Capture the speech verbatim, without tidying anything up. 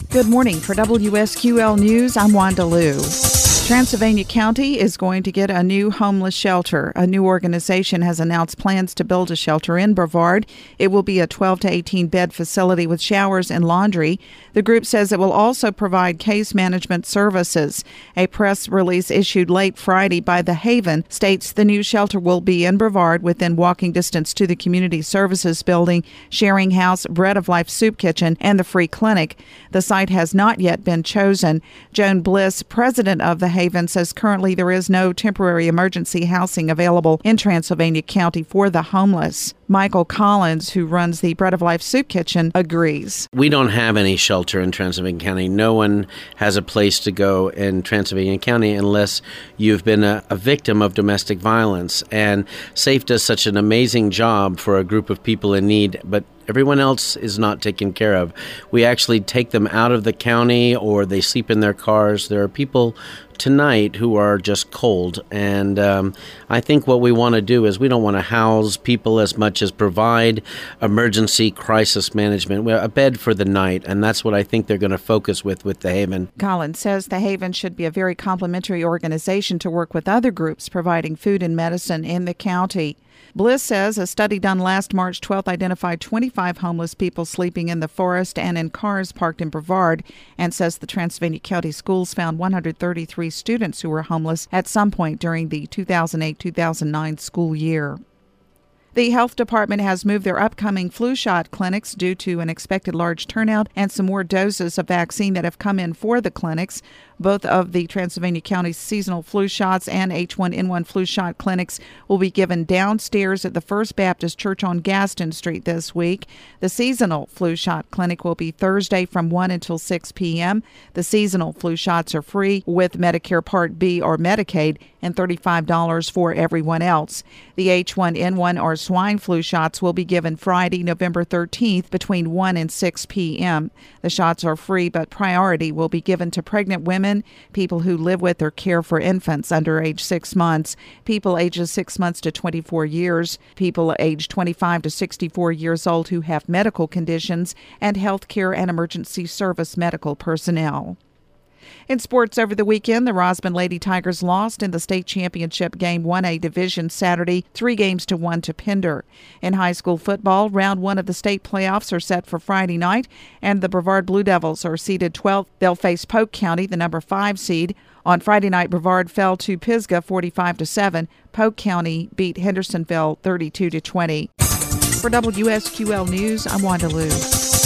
Good morning. For W S Q L News, I'm Wanda Liu. Transylvania County is going to get a new homeless shelter. A new organization has announced plans to build a shelter in Brevard. It will be a twelve to eighteen bed facility with showers and laundry. The group says it will also provide case management services. A press release issued late Friday by The Haven states the new shelter will be in Brevard within walking distance to the Community Services Building, Sharing House, Bread of Life Soup Kitchen, and the Free Clinic. The site has not yet been chosen. Joan Bliss, president of The Haven, says currently there is no temporary emergency housing available in Transylvania County for the homeless. Michael Collins, who runs the Bread of Life Soup Kitchen, agrees. We don't have any shelter in Transylvania County. No one has a place to go in Transylvania County unless you've been a, a victim of domestic violence. And SAFE does such an amazing job for a group of people in need, but everyone else is not taken care of. We actually take them out of the county or they sleep in their cars. There are people tonight who are just cold. And um, I think what we want to do is we don't want to house people as much as provide emergency crisis management, a bed for the night. And that's what I think they're going to focus with with The Haven. Collins says The Haven should be a very complementary organization to work with other groups providing food and medicine in the county. Bliss says a study done last March twelfth identified twenty-five homeless people sleeping in the forest and in cars parked in Brevard, and says the Transylvania County schools found one hundred thirty-three students who were homeless at some point during the two thousand eight two thousand nine school year. The health department has moved their upcoming flu shot clinics due to an expected large turnout and some more doses of vaccine that have come in for the clinics. Both of the Transylvania County seasonal flu shots and H one N one flu shot clinics will be given downstairs at the First Baptist Church on Gaston Street this week. The seasonal flu shot clinic will be Thursday from one until six p.m. The seasonal flu shots are free with Medicare Part B or Medicaid and thirty-five dollars for everyone else. The H one N one or swine flu shots will be given Friday, November thirteenth between one and six p.m. The shots are free, but priority will be given to pregnant women, people who live with or care for infants under age six months, people ages six months to twenty-four years, people aged twenty-five to sixty-four years old who have medical conditions, and healthcare and emergency service medical personnel. In sports over the weekend, the Rosman Lady Tigers lost in the state championship game one A division Saturday, three games to one to Pender. In high school football, round one of the state playoffs are set for Friday night, and the Brevard Blue Devils are seeded twelfth. They'll face Polk County, the number five seed. On Friday night, Brevard fell to Pisgah forty-five to seven. Polk County beat Hendersonville thirty-two to twenty. For W S Q L News, I'm Wanda Liu.